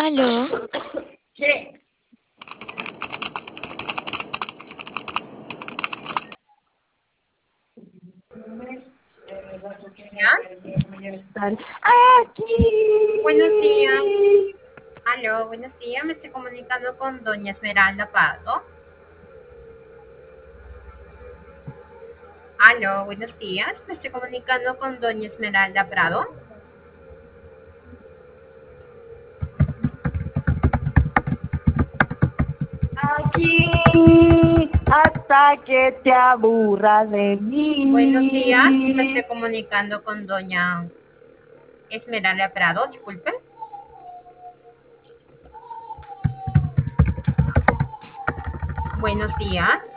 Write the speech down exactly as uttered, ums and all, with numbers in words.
Aló, ¿Qué? Días. Buenos días. Aquí. Aló, buenos días. Me estoy comunicando con doña Esmeralda Pardo. Aló, buenos días. Me estoy comunicando con doña Esmeralda Prado. Aquí hasta que te aburras de Buenos días. Me estoy mí. comunicando con doña Esmeralda Prado. Disculpe. Buenos días.